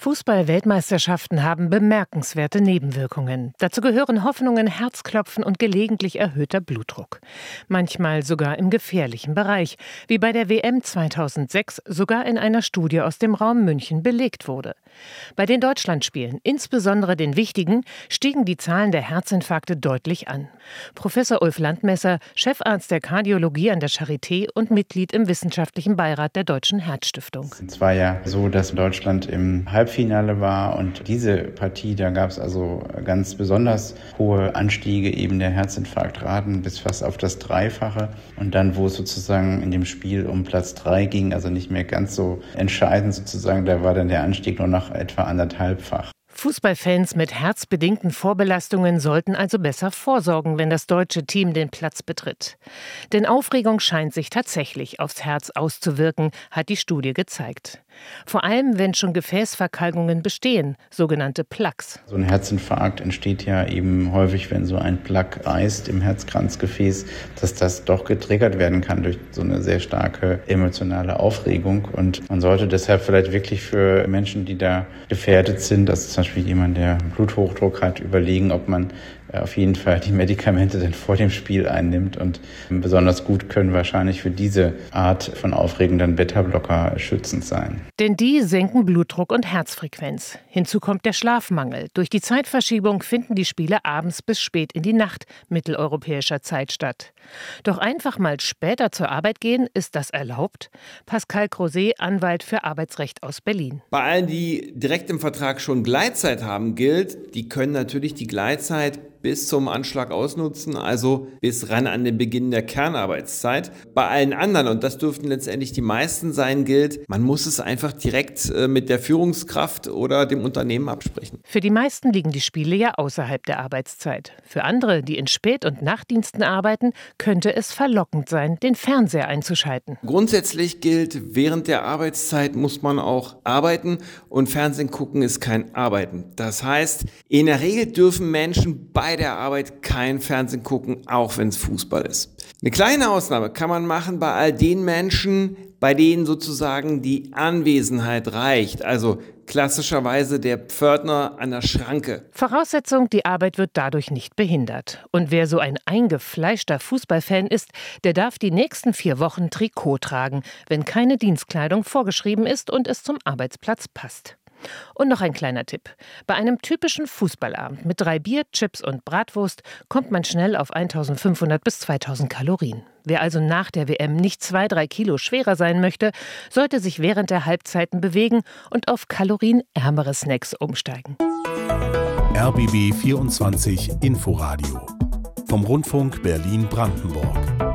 Fußball-Weltmeisterschaften haben bemerkenswerte Nebenwirkungen. Dazu gehören Hoffnungen, Herzklopfen und gelegentlich erhöhter Blutdruck. Manchmal sogar im gefährlichen Bereich, wie bei der WM 2006 sogar in einer Studie aus dem Raum München belegt wurde. Bei den Deutschlandspielen, insbesondere den wichtigen, stiegen die Zahlen der Herzinfarkte deutlich an. Professor Ulf Landmesser, Chefarzt der Kardiologie an der Charité und Mitglied im wissenschaftlichen Beirat der Deutschen Herzstiftung. Es war ja so, dass Deutschland im Halbfinale war und diese Partie, da gab es also ganz besonders hohe Anstiege eben der Herzinfarktraten bis fast auf das Dreifache. Und dann, wo es sozusagen in dem Spiel um Platz 3 ging, also nicht mehr ganz so entscheidend sozusagen, da war dann der Anstieg nur noch etwa anderthalbfach. Fußballfans mit herzbedingten Vorbelastungen sollten also besser vorsorgen, wenn das deutsche Team den Platz betritt. Denn Aufregung scheint sich tatsächlich aufs Herz auszuwirken, hat die Studie gezeigt. Vor allem, wenn schon Gefäßverkalkungen bestehen, sogenannte Plaques. So ein Herzinfarkt entsteht ja eben häufig, wenn so ein Plaque reißt im Herzkranzgefäß, dass das doch getriggert werden kann durch so eine sehr starke emotionale Aufregung. Und man sollte deshalb vielleicht wirklich für Menschen, die da gefährdet sind, also zum Beispiel jemand, der Bluthochdruck hat, überlegen, ob man auf jeden Fall die Medikamente dann vor dem Spiel einnimmt. Und besonders gut können wahrscheinlich für diese Art von Aufregung dann Beta-Blocker schützend sein. Denn die senken Blutdruck und Herzfrequenz. Hinzu kommt der Schlafmangel. Durch die Zeitverschiebung finden die Spiele abends bis spät in die Nacht mitteleuropäischer Zeit statt. Doch einfach mal später zur Arbeit gehen, ist das erlaubt? Pascal Crozet, Anwalt für Arbeitsrecht aus Berlin. Bei allen, die direkt im Vertrag schon Gleitzeit haben, gilt, die können natürlich die Gleitzeit bis zum Anschlag ausnutzen, also bis ran an den Beginn der Kernarbeitszeit. Bei allen anderen, und das dürften letztendlich die meisten sein, gilt, man muss es einfach direkt mit der Führungskraft oder dem Unternehmen absprechen. Für die meisten liegen die Spiele ja außerhalb der Arbeitszeit. Für andere, die in Spät- und Nachtdiensten arbeiten, könnte es verlockend sein, den Fernseher einzuschalten. Grundsätzlich gilt, während der Arbeitszeit muss man auch arbeiten und Fernsehen gucken ist kein Arbeiten. Das heißt, in der Regel dürfen Menschen bei der Arbeit kein Fernsehen gucken, auch wenn es Fußball ist. Eine kleine Ausnahme kann man machen bei all den Menschen, bei denen sozusagen die Anwesenheit reicht, also klassischerweise der Pförtner an der Schranke. Voraussetzung, die Arbeit wird dadurch nicht behindert. Und wer so ein eingefleischter Fußballfan ist, der darf die nächsten 4 Wochen Trikot tragen, wenn keine Dienstkleidung vorgeschrieben ist und es zum Arbeitsplatz passt. Und noch ein kleiner Tipp. Bei einem typischen Fußballabend mit 3 Bier, Chips und Bratwurst kommt man schnell auf 1500 bis 2000 Kalorien. Wer also nach der WM nicht 2-3 Kilo schwerer sein möchte, sollte sich während der Halbzeiten bewegen und auf kalorienärmere Snacks umsteigen. RBB 24 Inforadio vom Rundfunk Berlin-Brandenburg.